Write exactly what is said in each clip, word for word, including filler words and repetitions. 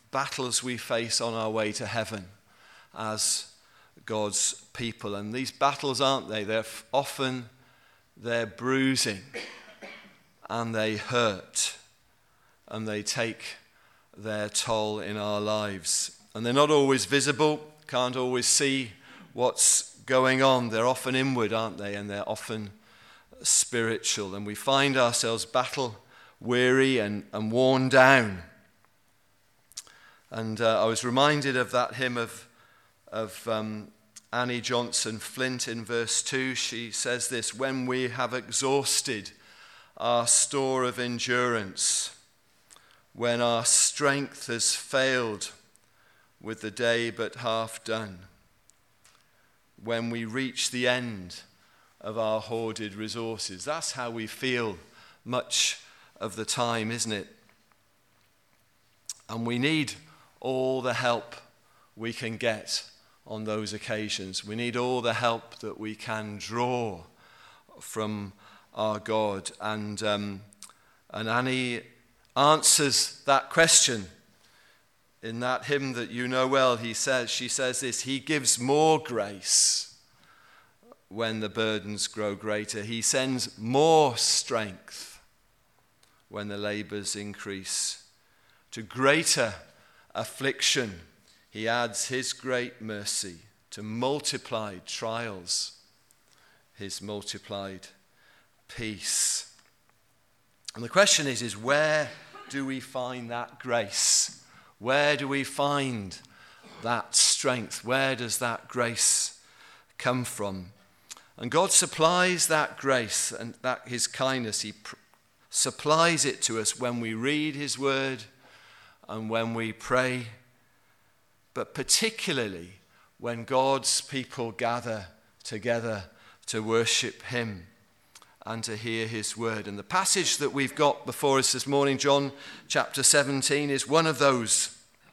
battles we face on our way to heaven as God's people. And these battles, aren't they? They're often, they're bruising and they hurt and they take their toll in our lives. And they're not always visible, can't always see what's going on. They're often inward, aren't they? And they're often spiritual. And we find ourselves battle weary and, and worn down. And uh, I was reminded of that hymn of, of um, Annie Johnson Flint in verse two. She says this: when we have exhausted our store of endurance, when our strength has failed with the day but half done, when we reach the end of our hoarded resources. That's how we feel much of the time, isn't it? And we need all the help we can get on those occasions. We need all the help that we can draw from our God. And, um, and Annie answers that question in that hymn that you know well. He says, she says this: He gives more grace when the burdens grow greater. He sends more strength when the labors increase. To greater affliction, he adds his great mercy. To multiplied trials, his multiplied peace. And the question is, is where do we find that grace? Where do we find that strength? Where does that grace come from? And God supplies that grace and that his kindness. He pr- supplies it to us when we read his word and when we pray, but particularly when God's people gather together to worship him and to hear his word. And the passage that we've got before us this morning, John chapter seventeen, is one of those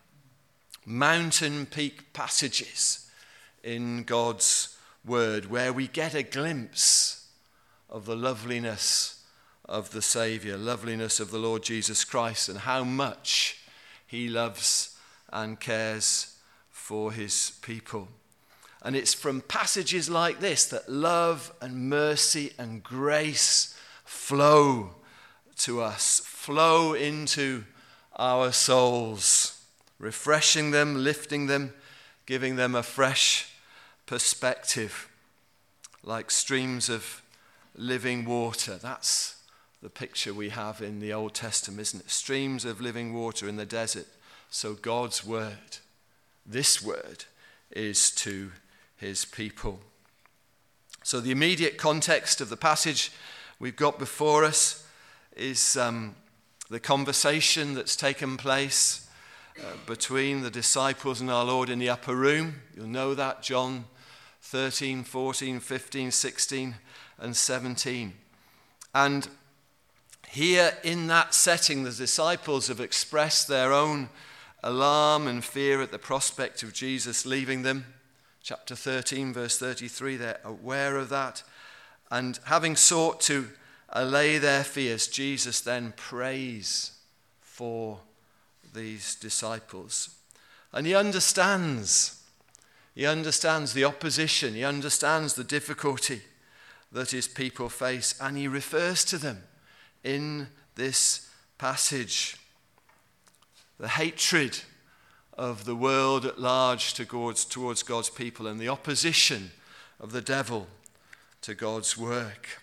mountain peak passages in God's word where we get a glimpse of the loveliness of the Saviour, loveliness of the Lord Jesus Christ, and how much he loves and cares for his people. And it's from passages like this that love and mercy and grace flow to us, flow into our souls, refreshing them, lifting them, giving them a fresh perspective, like streams of living water. That's the picture we have in the Old Testament, isn't it? Streams of living water in the desert. So God's word, this word, is to his people. So the immediate context of the passage we've got before us is um, the conversation that's taken place uh, between the disciples and our Lord in the upper room. You'll know that, John thirteen, fourteen, fifteen, sixteen, and seventeen. And here in that setting, the disciples have expressed their own alarm and fear at the prospect of Jesus leaving them. Chapter thirteen, verse thirty-three, they're aware of that. And having sought to allay their fears, Jesus then prays for these disciples. And he understands. He understands the opposition. He understands the difficulty that his people face. And he refers to them in this passage. The hatred of the world at large towards, towards God's people, and the opposition of the devil to God's work.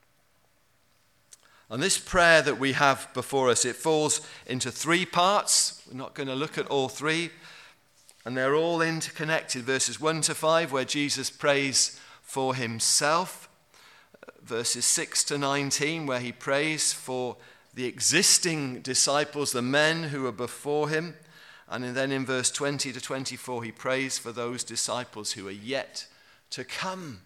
And this prayer that we have before us, it falls into three parts. We're not going to look at all three, and they're all interconnected. Verses one to five, where Jesus prays for himself. Verses six to nineteen, where he prays for the existing disciples, the men who are before him. And then in verse twenty to twenty-four, he prays for those disciples who are yet to come.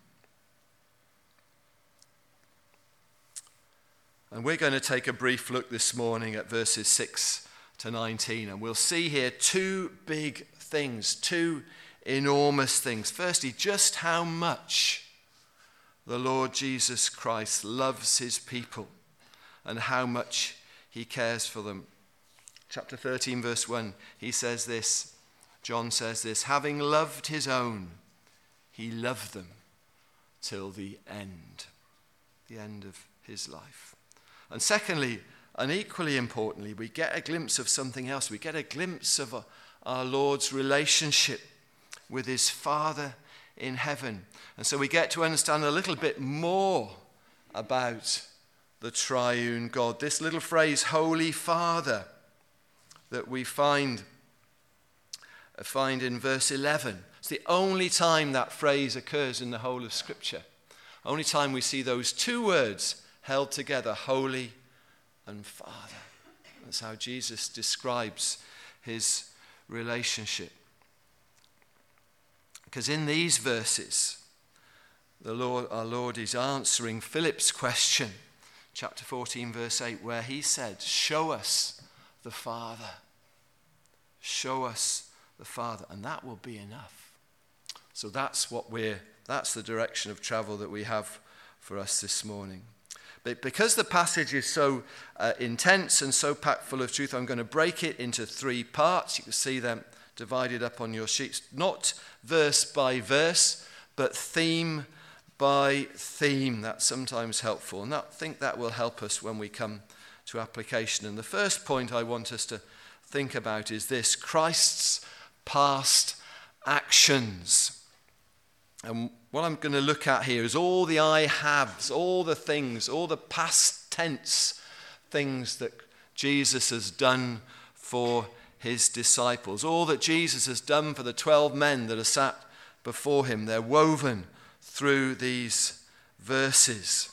And we're going to take a brief look this morning at verses six to nineteen. And we'll see here two big things, two enormous things. Firstly, just how much the Lord Jesus Christ loves his people and how much he cares for them. chapter thirteen, verse one, he says this, John says this, having loved his own, he loved them till the end, the end of his life. And secondly, and equally importantly, we get a glimpse of something else. We get a glimpse of our Lord's relationship with his Father in heaven. And so we get to understand a little bit more about the triune God. This little phrase, Holy Father, that we find, find in verse eleven. It's the only time that phrase occurs in the whole of Scripture. Only time we see those two words held together, holy and Father. That's how Jesus describes his relationship. Because in these verses, the Lord, our Lord is answering Philip's question, chapter fourteen, verse eight, where he said, show us the Father. Show us the Father, and that will be enough. So that's what we're, that's the direction of travel that we have for us this morning. But because the passage is so uh, intense and so packed full of truth, I'm going to break it into three parts. You can see them divided up on your sheets, not verse by verse, but theme by theme. That's sometimes helpful, and that, I think that will help us when we come to application. And the first point I want us to think about is this: Christ's past actions. And what I'm going to look at here is all the I haves, all the things, all the past tense things that Jesus has done for his disciples, all that Jesus has done for the twelve men that are sat before him. They're woven through these verses.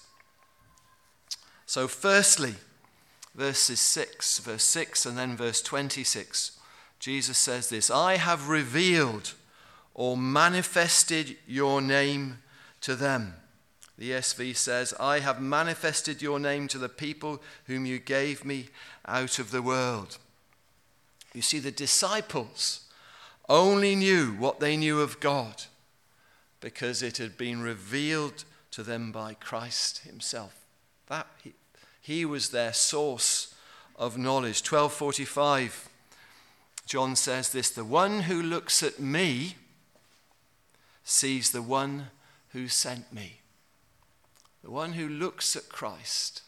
So firstly, verses six, verse six and then verse twenty-six, Jesus says this: I have revealed or manifested your name to them. The E S V says, I have manifested your name to the people whom you gave me out of the world. You see, the disciples only knew what they knew of God because it had been revealed to them by Christ himself. That he, he was their source of knowledge. twelve forty-five, John says this: the one who looks at me sees the one who sent me. The one who looks at Christ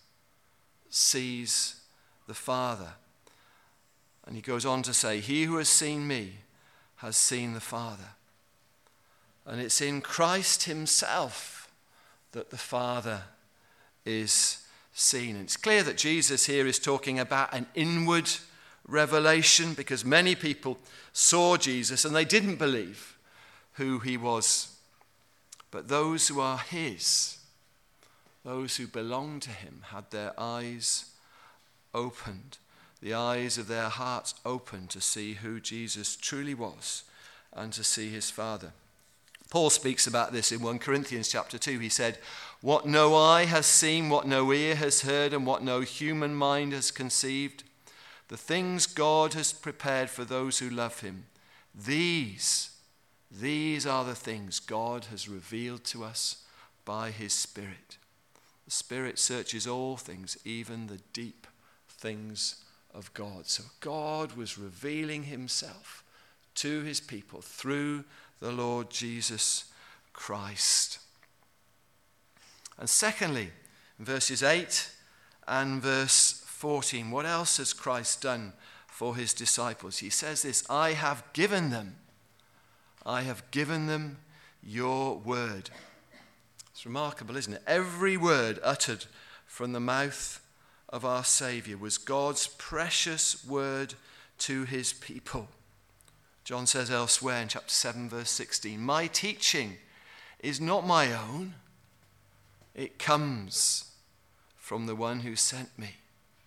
sees the Father. And he goes on to say, he who has seen me has seen the Father. And it's in Christ himself that the Father is seen. And it's clear that Jesus here is talking about an inward revelation, because many people saw Jesus and they didn't believe who he was. But those who are his, those who belong to him, had their eyes opened, the eyes of their hearts opened to see who Jesus truly was and to see his Father. Paul speaks about this in First Corinthians chapter two. He said, what no eye has seen, what no ear has heard, and what no human mind has conceived, the things God has prepared for those who love him, these These are the things God has revealed to us by his Spirit. The Spirit searches all things, even the deep things of God. So God was revealing himself to his people through the Lord Jesus Christ. And secondly, in verses eight and verse fourteen, what else has Christ done for his disciples? He says this: I have given them I have given them your word. It's remarkable, isn't it? Every word uttered from the mouth of our Savior was God's precious word to his people. John says elsewhere in chapter seven, verse sixteen, my teaching is not my own. It comes from the one who sent me.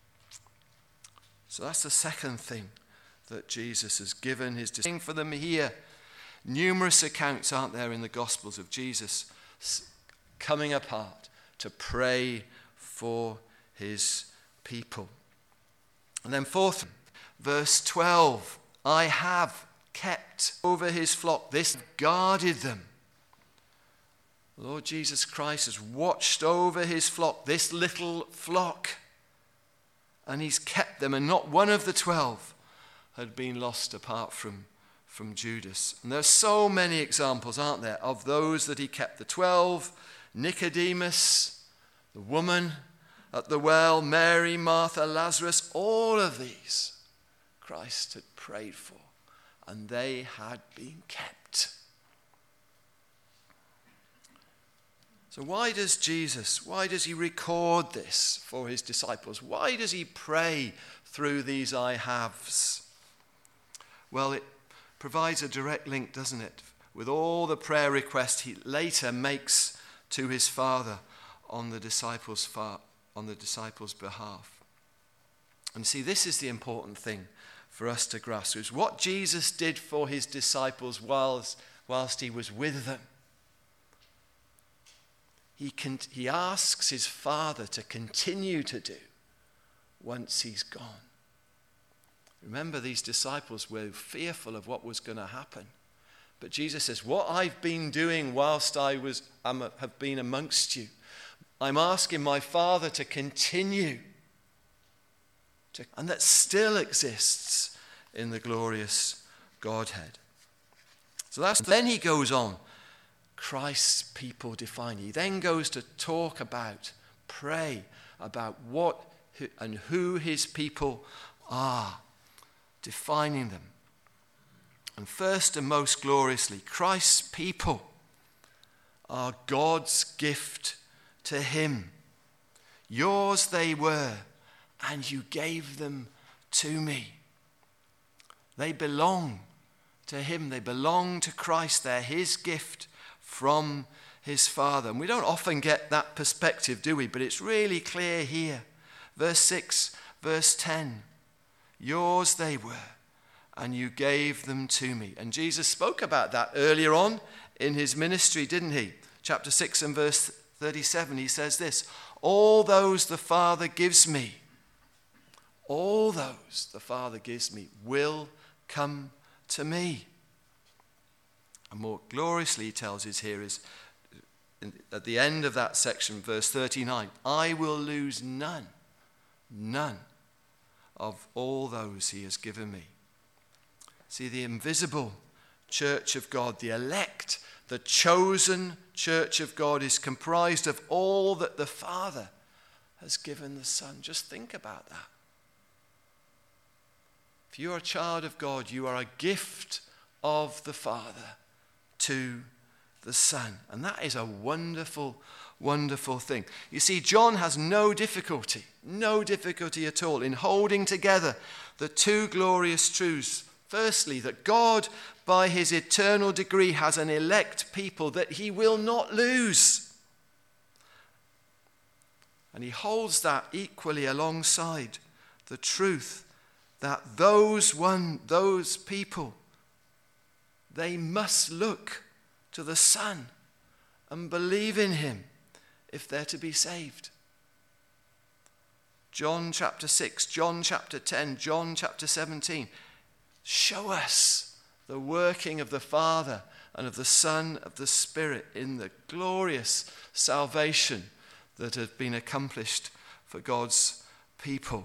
So that's the second thing that Jesus has given his disciples. For them here, numerous accounts, aren't there, in the Gospels of Jesus coming apart to pray for his people. And then fourth, verse twelve, I have kept over his flock, this guarded them. The Lord Jesus Christ has watched over his flock, this little flock, and he's kept them, and not one of the twelve had been lost apart from, from Judas. And there's so many examples, aren't there, of those that he kept. The twelve, Nicodemus, the woman at the well, Mary, Martha, Lazarus, all of these Christ had prayed for, and they had been kept. So why does Jesus, why does he record this for his disciples? Why does he pray through these I haves? Well, it provides a direct link, doesn't it, with all the prayer requests he later makes to his Father on the disciples' far, on the disciples' behalf. And see, this is the important thing for us to grasp, is what Jesus did for his disciples whilst, whilst he was with them. He, can, he asks his Father to continue to do once he's gone. Remember, these disciples were fearful of what was going to happen. But Jesus says, what I've been doing whilst I was, um, have been amongst you, I'm asking my Father to continue. To, and that still exists in the glorious Godhead. So that's, then he goes on. Christ's people define. He then goes to talk about, pray about what and who his people are, defining them. And first and most gloriously, Christ's people are God's gift to him. Yours they were, and you gave them to me. They belong to him. They belong to Christ. They're his gift from his Father. And we don't often get that perspective, do we? But it's really clear here. Verse six, verse ten. Yours they were, and you gave them to me. And Jesus spoke about that earlier on in his ministry, didn't he? Chapter six and verse thirty-seven, he says this, all those the Father gives me, all those the Father gives me will come to me. And more gloriously, he tells us here is, at the end of that section, verse thirty-nine, I will lose none, none of all those he has given me. See, the invisible church of God, the elect, the chosen church of God is comprised of all that the Father has given the Son. Just think about that. If you are a child of God, you are a gift of the Father to the Son. And that is a wonderful, wonderful thing. You see, John has no difficulty, no difficulty at all in holding together the two glorious truths. Firstly, that God, by his eternal decree, has an elect people that he will not lose. And he holds that equally alongside the truth that those one, those people, they must look to the Son and believe in him if they're to be saved. John chapter six, John chapter ten, John chapter seventeen show us the working of the Father and of the Son of the Spirit in the glorious salvation that has been accomplished for God's people.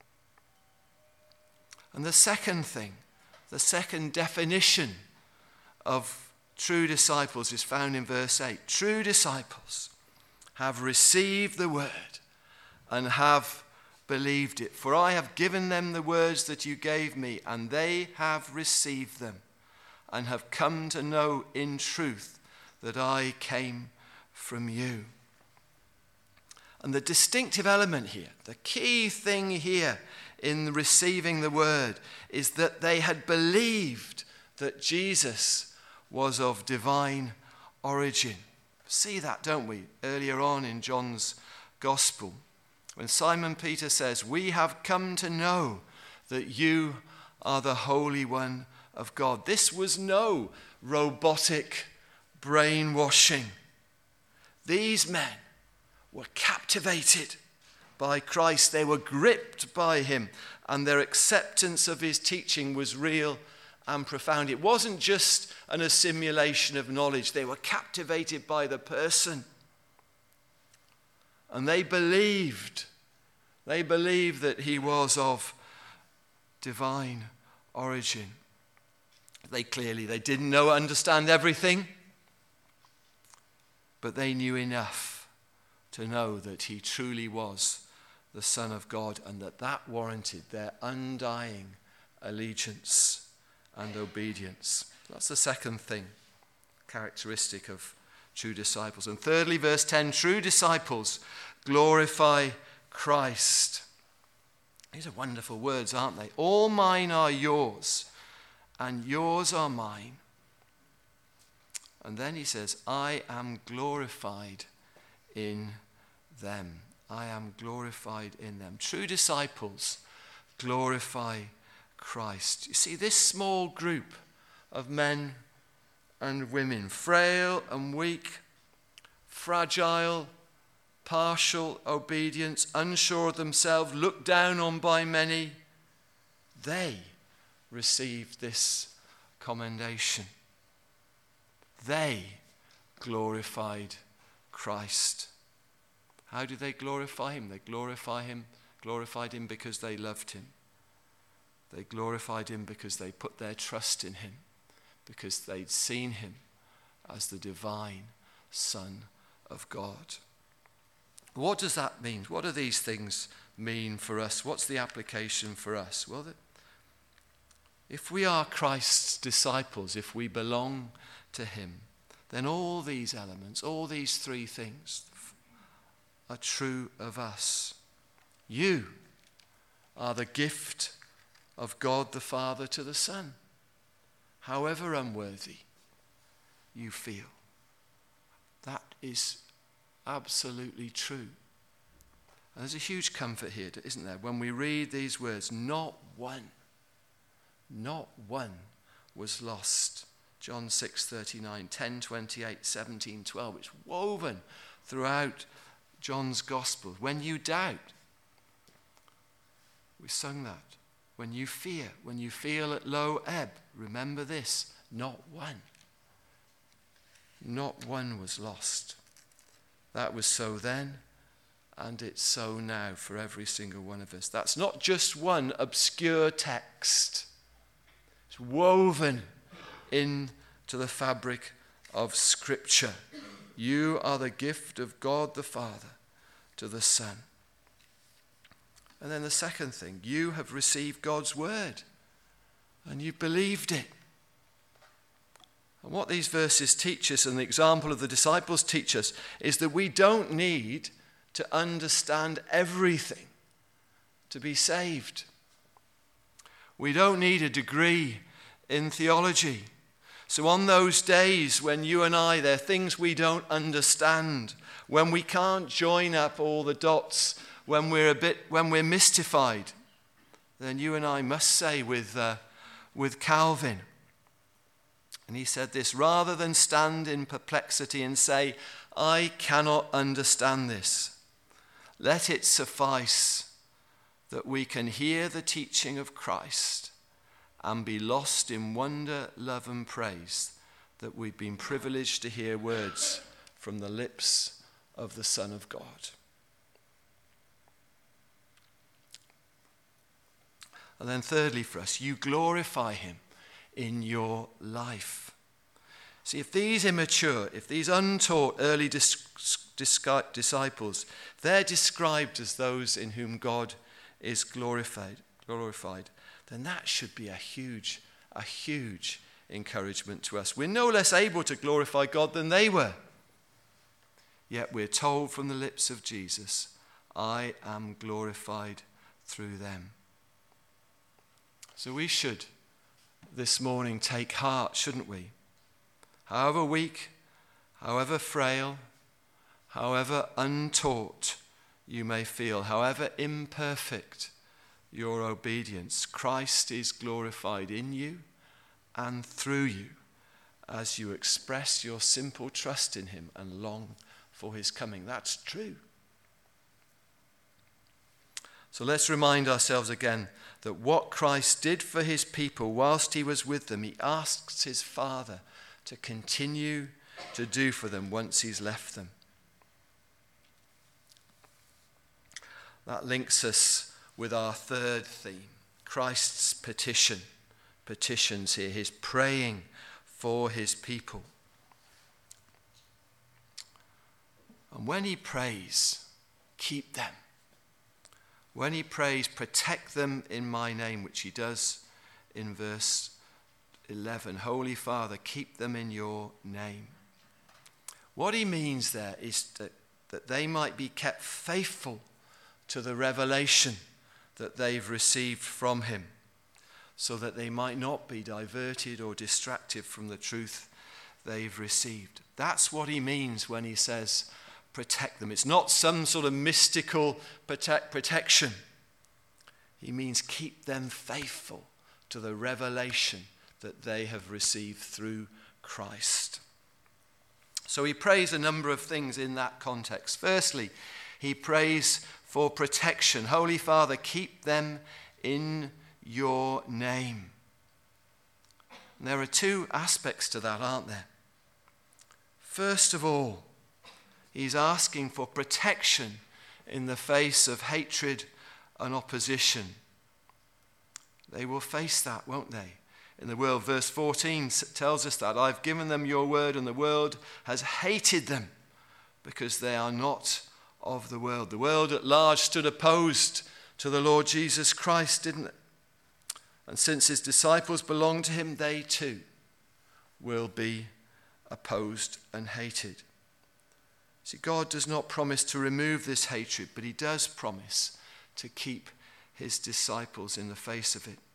And the second thing, the second definition of true disciples is found in verse eight. True disciples have received the word and have believed it. For I have given them the words that you gave me, and they have received them and have come to know in truth that I came from you. And the distinctive element here, the key thing here in receiving the word, is that they had believed that Jesus was of divine origin. See that, don't we? Earlier on in John's Gospel, when Simon Peter says, we have come to know that you are the Holy One of God. This was no robotic brainwashing. These men were captivated by Christ. They were gripped by him, and their acceptance of his teaching was real and profound. It wasn't just an assimilation of knowledge. They were captivated by the person. And they believed They believed that he was of divine origin. They clearly, they didn't know, understand everything, but they knew enough to know that he truly was the Son of God, and that that warranted their undying allegiance and obedience. That's the second thing, characteristic of true disciples. And thirdly, verse ten, true disciples glorify Christ. These are wonderful words, aren't they? All mine are yours, and yours are mine. And then he says, I am glorified in them. I am glorified in them. True disciples glorify Christ. You see, this small group of men and women, frail and weak, fragile, partial obedience, unsure of themselves, looked down on by many, they received this commendation. They glorified Christ. How do they glorify him? They glorify him, glorified him because they loved him. They glorified him because they put their trust in him, because they'd seen him as the divine Son of God. What does that mean? What do these things mean for us? What's the application for us? Well, that if we are Christ's disciples, if we belong to him, then all these elements, all these three things are true of us. You are the gift of God the Father to the Son, however unworthy you feel. That is absolutely true. And there's a huge comfort here, isn't there? When we read these words, not one, not one was lost. John six thirty-nine, ten twenty-eight, seventeen twelve. It's woven throughout John's Gospel. When you doubt, we sung that. When you fear, when you feel at low ebb, remember this, not one. Not one was lost. That was so then, and it's so now for every single one of us. That's not just one obscure text. It's woven into the fabric of Scripture. You are the gift of God the Father to the Son. And then the second thing, you have received God's word and you've believed it. And what these verses teach us, and the example of the disciples teach us, is that we don't need to understand everything to be saved. We don't need a degree in theology. So on those days when you and I, there are things we don't understand, when we can't join up all the dots, when we're a bit, when we're mystified, then you and I must say with, uh, with Calvin, and he said this, rather than stand in perplexity and say, I cannot understand this, let it suffice that we can hear the teaching of Christ and be lost in wonder, love, and praise that we've been privileged to hear words from the lips of the Son of God. And then thirdly for us, you glorify him in your life. See, if these immature, if these untaught early dis- dis- disciples, they're described as those in whom God is glorified, glorified, then that should be a huge, a huge encouragement to us. We're no less able to glorify God than they were. Yet we're told from the lips of Jesus, I am glorified through them. So we should this morning take heart, shouldn't we? However weak, however frail, however untaught you may feel, however imperfect your obedience, Christ is glorified in you and through you as you express your simple trust in him and long for his coming. That's true. So let's remind ourselves again that what Christ did for his people whilst he was with them, he asks his Father to continue to do for them once he's left them. That links us with our third theme, Christ's petition. Petitions here, his praying for his people. And when he prays, keep them. When he prays, protect them in my name, which he does in verse eleven. Holy Father, keep them in your name. What he means there is that, that they might be kept faithful to the revelation that they've received from him, so that they might not be diverted or distracted from the truth they've received. That's what he means when he says, protect them. It's not some sort of mystical protect, protection. He means keep them faithful to the revelation that they have received through Christ. So he prays a number of things in that context. Firstly, he prays for protection. Holy Father, keep them in your name. And there are two aspects to that, aren't there? First of all, he's asking for protection in the face of hatred and opposition. They will face that, won't they? In the world, verse fourteen tells us that. I've given them your word, and the world has hated them because they are not of the world. The world at large stood opposed to the Lord Jesus Christ, didn't it? And since his disciples belong to him, they too will be opposed and hated. See, God does not promise to remove this hatred, but he does promise to keep his disciples in the face of it.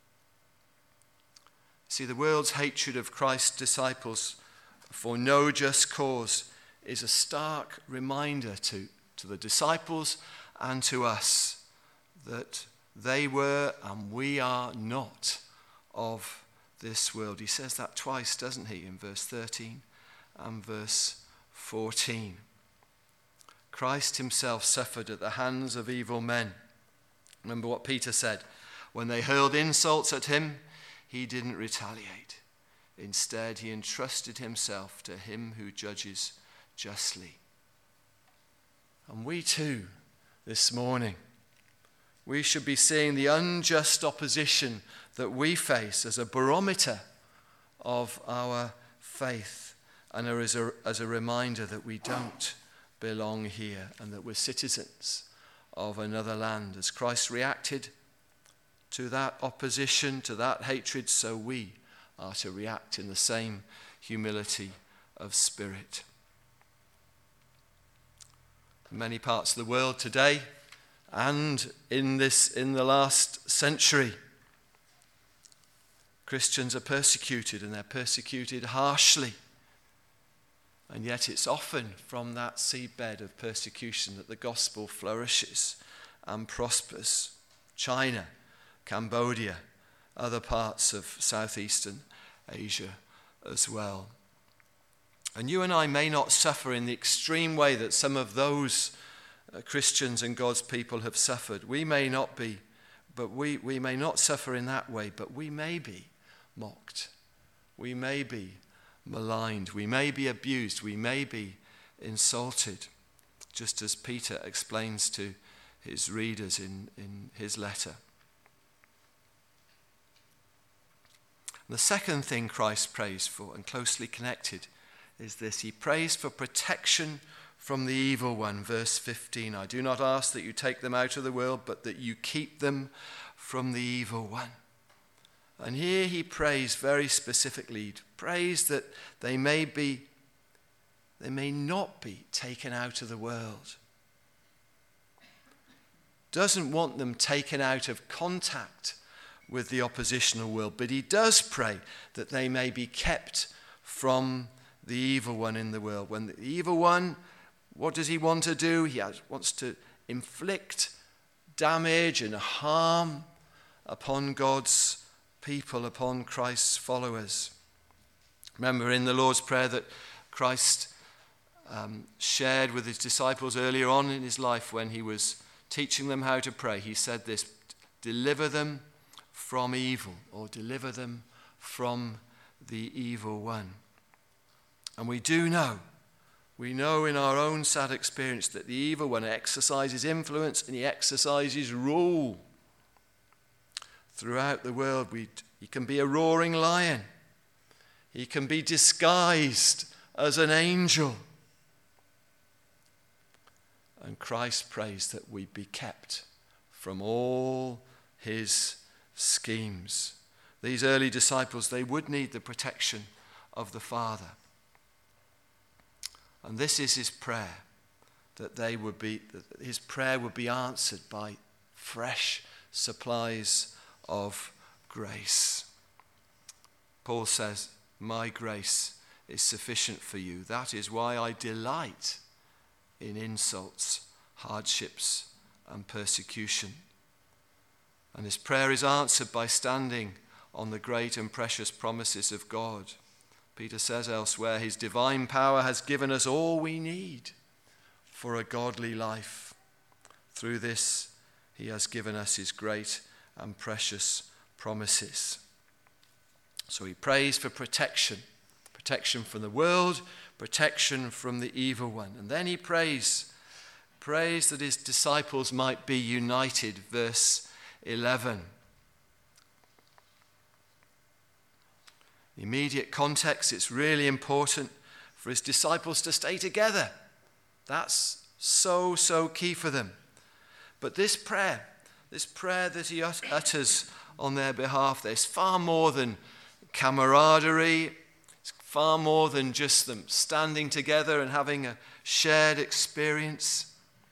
See, the world's hatred of Christ's disciples for no just cause is a stark reminder to, to the disciples and to us that they were and we are not of this world. He says that twice, doesn't he, in verse thirteen and verse fourteen. Christ himself suffered at the hands of evil men. Remember what Peter said. When they hurled insults at him, he didn't retaliate. Instead, he entrusted himself to him who judges justly. And we too, this morning, we should be seeing the unjust opposition that we face as a barometer of our faith and as a, as a reminder that we don't belong here and that we're citizens of another land. As Christ reacted to that opposition, to that hatred, so we are to react in the same humility of spirit. In many parts of the world today, and in this in the last century, Christians are persecuted, and they're persecuted harshly. And yet it's often from that seedbed of persecution that the gospel flourishes and prospers. China, Cambodia, other parts of southeastern Asia as well. And you and I may not suffer in the extreme way that some of those uh, Christians and God's people have suffered. We may not be, but we, we may not suffer in that way, but we may be mocked. We may be maligned. We may be abused. We may be insulted, just as Peter explains to his readers in, in his letter. The second thing Christ prays for, and closely connected, is this. He prays for protection from the evil one. Verse fifteen, I do not ask that you take them out of the world, but that you keep them from the evil one. And here he prays very specifically. He prays that they may be, they may not be taken out of the world. Doesn't want them taken out of contact with the oppositional world, but he does pray that they may be kept from the evil one in the world. When the evil one, what does he want to do? He has, wants to inflict damage and harm upon God's people, upon Christ's followers. Remember in the Lord's Prayer that Christ um, shared with his disciples earlier on in his life when he was teaching them how to pray. He said this, deliver them from evil, or deliver them from the evil one. And we do know We know in our own sad experience that the evil one exercises influence and he exercises rule. Throughout the world, we, he can be a roaring lion. He can be disguised as an angel. And Christ prays that we be kept from all his schemes. These early disciples, they would need the protection of the Father. And this is his prayer, that they would be, that his prayer would be answered by fresh supplies of grace. Paul says, my grace is sufficient for you. That is why I delight in insults, hardships, and persecution. And his prayer is answered by standing on the great and precious promises of God. Peter says elsewhere, his divine power has given us all we need for a godly life. Through this, he has given us his great and precious promises. So he prays for protection, protection from the world, protection from the evil one. And then he prays, prays that his disciples might be united, verse eleven. The immediate context, it's really important for his disciples to stay together. That's so, so key for them. But this prayer, this prayer that he utters on their behalf, there's far more than camaraderie. It's far more than just them standing together and having a shared experience.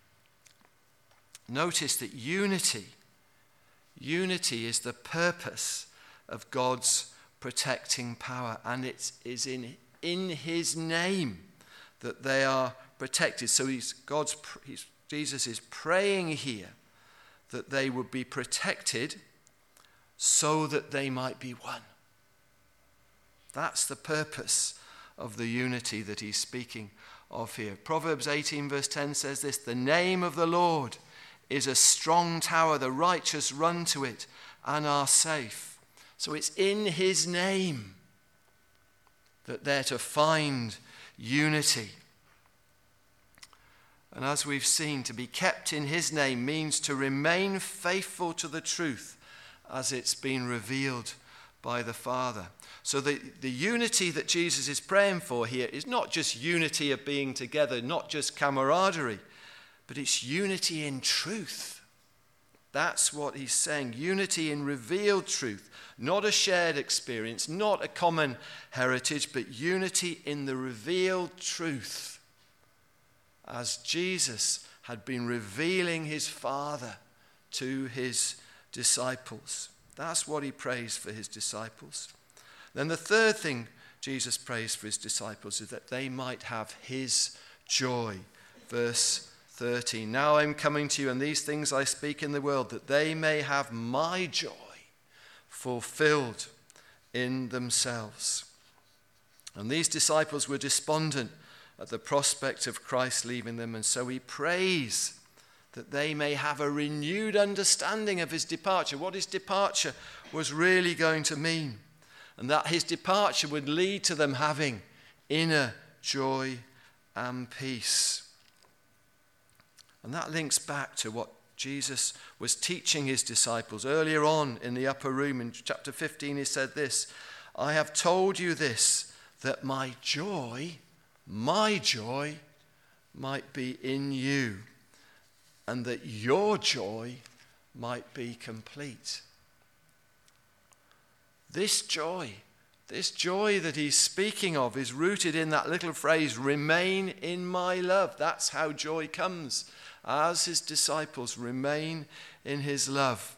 Notice that unity, unity is the purpose of God's protecting power, and it is in in his name that they are protected. So he's God's he's, Jesus is praying here that they would be protected so that they might be one. That's the purpose of the unity that he's speaking of here. Proverbs eighteen verse ten says this, the name of the Lord is a strong tower, the righteous run to it and are safe. So it's in his name that they're to find unity. And as we've seen, to be kept in his name means to remain faithful to the truth as it's been revealed by the Father. So the, the unity that Jesus is praying for here is not just unity of being together, not just camaraderie, but it's unity in truth. That's what he's saying. Unity in revealed truth. Not a shared experience, not a common heritage, but unity in the revealed truth. As Jesus had been revealing his Father to his disciples. That's what he prays for his disciples. Then the third thing Jesus prays for his disciples is that they might have his joy. Verse thirteen, now I'm coming to you, and these things I speak in the world, that they may have my joy fulfilled in themselves. And these disciples were despondent at the prospect of Christ leaving them, and so he prays that they may have a renewed understanding of his departure, what his departure was really going to mean, and that his departure would lead to them having inner joy and peace. And that links back to what Jesus was teaching his disciples earlier on in the upper room. In chapter fifteen, he said this, I have told you this, that my joy, my joy might be in you, and that your joy might be complete. This joy, this joy that he's speaking of is rooted in that little phrase, remain in my love. That's how joy comes, as his disciples remain in his love.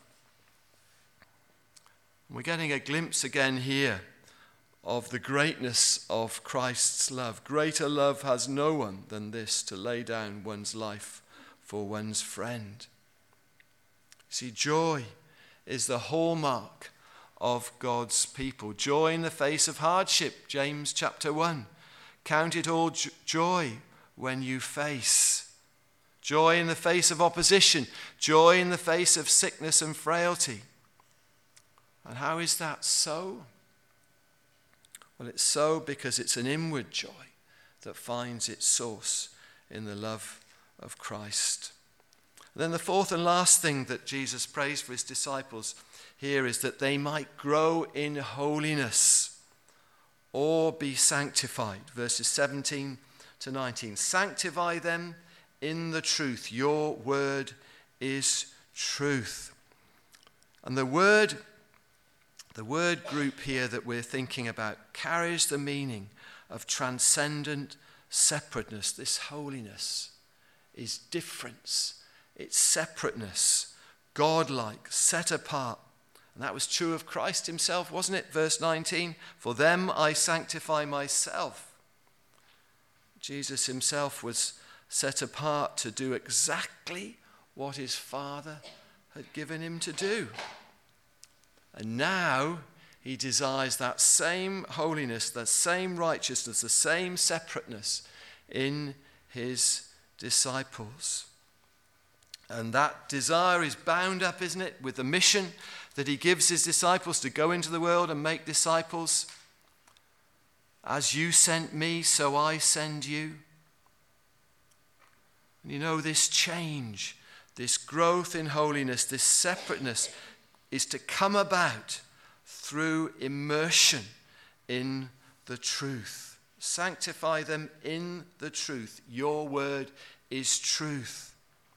We're getting a glimpse again here of the greatness of Christ's love. Greater love has no one than this, to lay down one's life for one's friend. See, joy is the hallmark of God's people. Joy in the face of hardship, James chapter one. Count it all joy when you face. Joy in the face of opposition. Joy in the face of sickness and frailty. And how is that so? Well, it's so because it's an inward joy that finds its source in the love of Christ. And then the fourth and last thing that Jesus prays for his disciples here is that they might grow in holiness or be sanctified. Verses seventeen to nineteen. Sanctify them in the truth. Your word is truth. And the word, the word group here that we're thinking about carries the meaning of transcendent separateness. This holiness is difference. It's separateness, godlike, set apart. And that was true of Christ himself, wasn't it? Verse nineteen, for them I sanctify myself. Jesus himself was set apart to do exactly what his Father had given him to do. And now he desires that same holiness, that same righteousness, the same separateness in his disciples. And that desire is bound up, isn't it, with the mission that he gives his disciples to go into the world and make disciples. As you sent me, so I send you. And you know, this change, this growth in holiness, this separateness is to come about through immersion in the truth. Sanctify them in the truth. Your word is truth.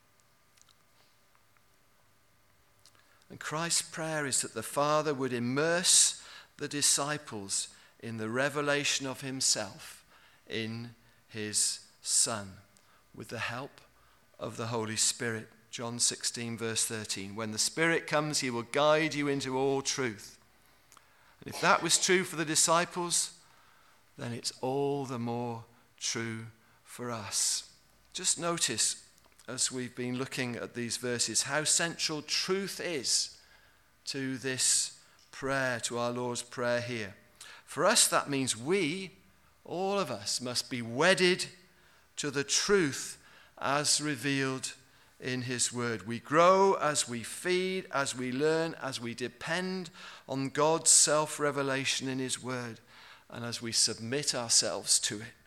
And Christ's prayer is that the Father would immerse the disciples in the revelation of himself in his Son with the help of the Holy Spirit. John sixteen verse thirteen. When the Spirit comes, he will guide you into all truth. And if that was true for the disciples, then it's all the more true for us. Just notice, as we've been looking at these verses, how central truth is to this prayer, to our Lord's Prayer here. For us, that means we, all of us, must be wedded to the truth as revealed in his word. We grow as we feed, as we learn, as we depend on God's self-revelation in his word, and as we submit ourselves to it.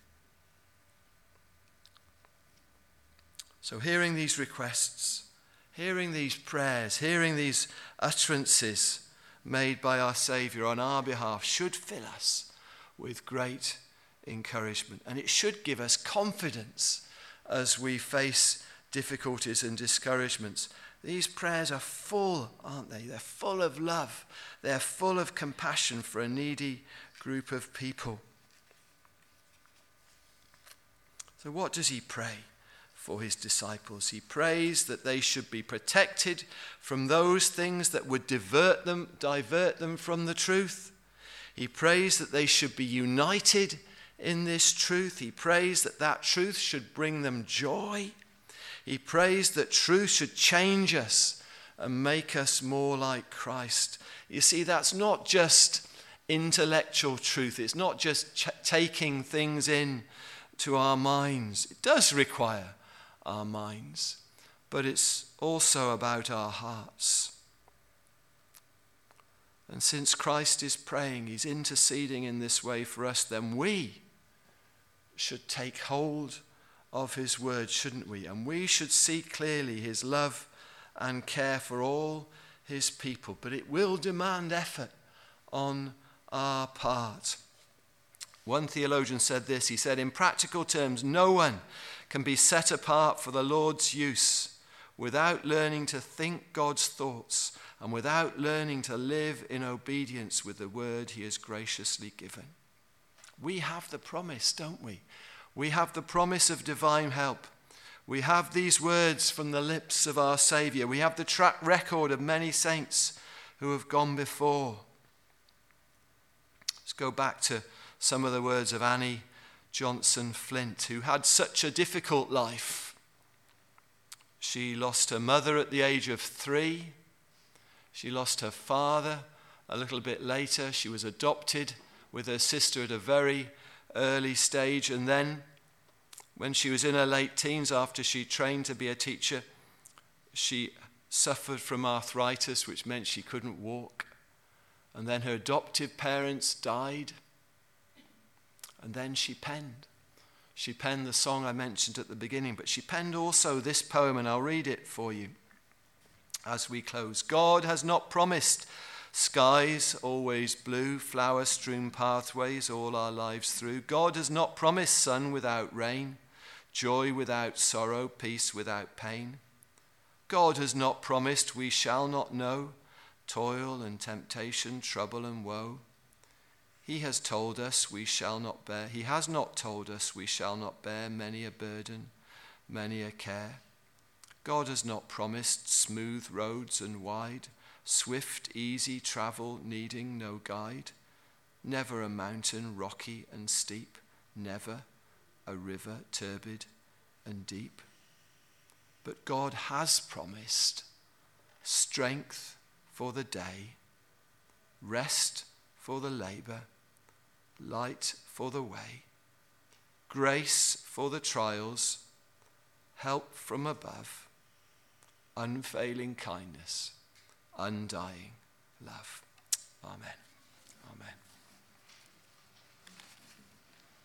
So hearing these requests, hearing these prayers, hearing these utterances made by our Saviour on our behalf should fill us with great encouragement. And it should give us confidence as we face difficulties and discouragements. These prayers are full, aren't they? They're full of love. They're full of compassion for a needy group of people. So what does he pray for his disciples? He prays that they should be protected from those things that would divert them, divert them from the truth. He prays that they should be united in this truth. He prays that that truth should bring them joy. He prays that truth should change us and make us more like Christ. You see, that's not just intellectual truth. It's not just ch- taking things in to our minds. It does require our minds, but it's also about our hearts. And since Christ is praying, he's interceding in this way for us, then we should take hold of his word, shouldn't we? And we should see clearly his love and care for all his people. But it will demand effort on our part. One theologian said this. He said, in practical terms, no one can be set apart for the Lord's use without learning to think God's thoughts and without learning to live in obedience with the word he has graciously given. We have the promise, don't we? We have the promise of divine help. We have these words from the lips of our Saviour. We have the track record of many saints who have gone before. Let's go back to some of the words of Annie Johnson Flint, who had such a difficult life. She lost her mother at the age of three. She lost her father a little bit later. She was adopted with her sister at a very early stage. And then when she was in her late teens, after she trained to be a teacher, she suffered from arthritis, which meant she couldn't walk. And then her adoptive parents died. And then she penned. She penned the song I mentioned at the beginning, but she penned also this poem, and I'll read it for you as we close. God has not promised skies always blue, flower-strewn pathways all our lives through. God has not promised sun without rain, joy without sorrow, peace without pain. God has not promised we shall not know toil and temptation, trouble and woe. He has told us we shall not bear, he has not told us we shall not bear many a burden, many a care. God has not promised smooth roads and wide, swift, easy travel needing no guide. Never a mountain rocky and steep, never a river turbid and deep. But God has promised strength for the day, rest for the labor, light for the way, grace for the trials, help from above, unfailing kindness, undying love. Amen. Amen.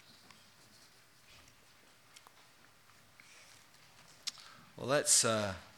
Well, let's uh,